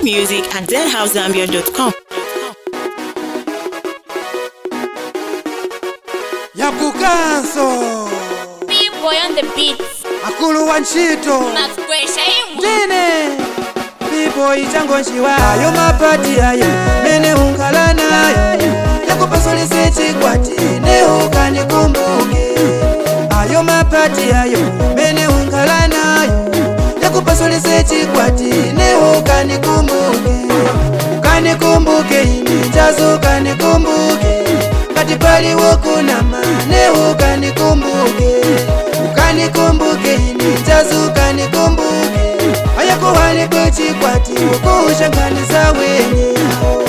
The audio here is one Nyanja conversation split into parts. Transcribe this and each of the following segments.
music at zhousezambia.com. Yakukanso B-boy on the beats. Akulu wanchito Max Pressure imu. Dine B-boy chango nchiwa ayo mapati ayo mene unkala nayo Yakupasole chikwati neho kanikumbuke Ayo mapati ayo mene unkala nayo Yakupasole chikwati neho kanikumbuke Kanikumbuke ini chazo kanikumbuke Katipali wokuna mane ukanikumbuke Ukanikumbuke ini chazo kanikumbuke Ayako wale kuchikwati ukushanganiza wenye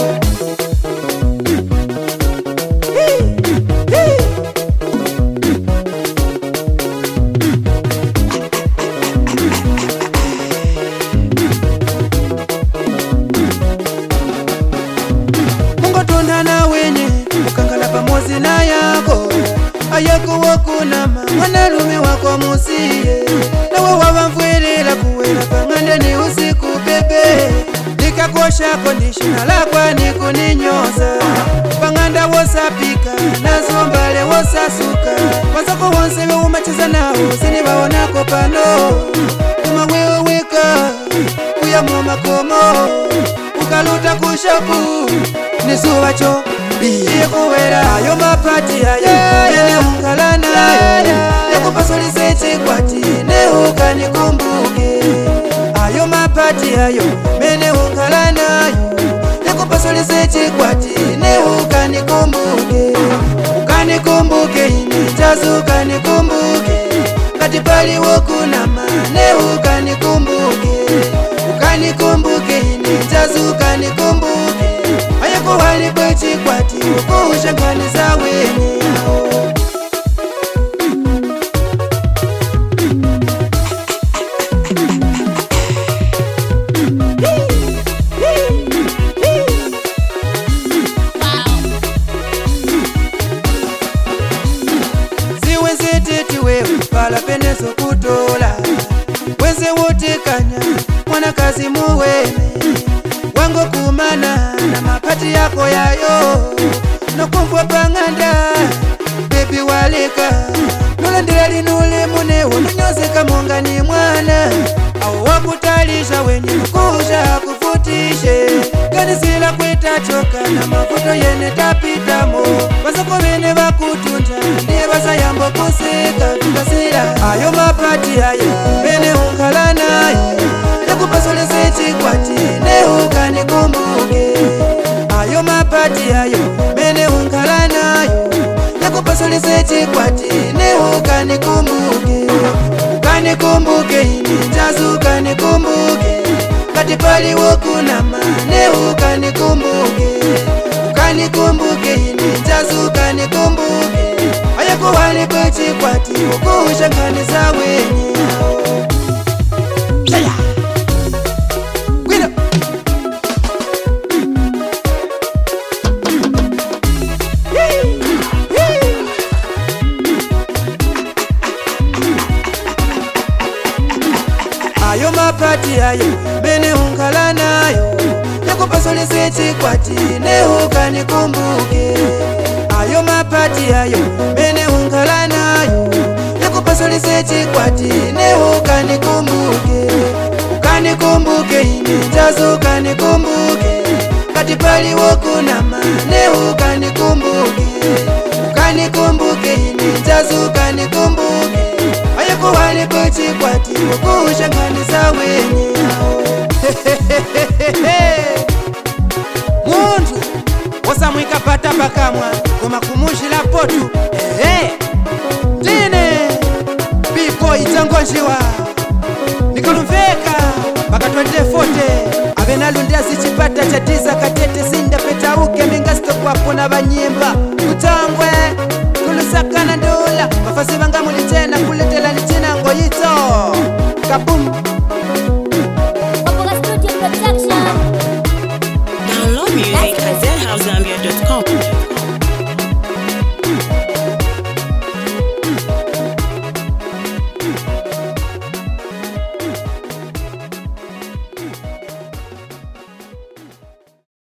Zina yako ayako wakunama mwanalume wako musiye nawe wavamvwirila kuwela pang'ande ni usiku bebe nikakosha kondishina lakwa nikuninyoza pang'anda wosapika nazombale wosasuka wazako wonse weumacheza nao sinibaonako pano kumawewe wika kuyamo makomo ukaluta kushapu nisuwacho Biye kuwera ayo mapati ayo Mene unkala nayo Yakupasole chikwati neho kanikumbuke Ayo mapati ayo Mene unkala nayo Yakupasole chikwati neho kanikumbuke Kanikumbuke ini chazo kanikumbuke Katipali wokuna neho kanikumbuke Kanikumbuke ini chazo kanikumbuke Ayako wali chikwati ukushanganiza wenye Ziwe zititi wewe pala penezo kutola Weze wote kanya mwanakazi muweme Wango kumana na mapati yako yayo Nokumfwa pang'anda Baby walika Nulandila linule munewo Nunyozeka monga ni mwana Awo wakutalisha wenye nukusha kufutisheGanisila kweta choka na mafuto yene tapitamo Wasako bene bakutunja Ndiye basa yambo kusika tukasila Ayo mapati ayo Bene unkala nayo Yakupasole chikwati neho kanikumbuke Ayo mapati ayo Mene unkala nayo Yakupasole chikwati neho kanikumbuke Kanikumbuke ini chazo kanikumbuke Katipali wokuna neho kanikumbuke Kanikumbuke ini chazo kanikumbuke Ayako wale chikwati ukushanganiza wenye Ayo mapati ayo, mene unkala nayo Yakupasole chikwati, neho kanikumbuke Ayo mapati ayo, mene unkala nayo Yakupasole chikwati, neho kanikumbuke Kanikumbuke ini chazo kanikumbuke Katipali wokuna neho kanikumbuke Kanikumbuke ini chazo kanikumbuke Ayako wale chikwati ukushanganiza wenye Muntu wasamwika pata pakamwa Goma kumushila potu Dine B-boy chango nchiwa Nikolumveka Baka 2040 Abenalundia sichipata chatiza katete sinda peta uke Mingasto kwapo na banyimba Utangwe Kulusaka na ndola Mafasi banga mulitena kuletela nitina ngoyito Kaboom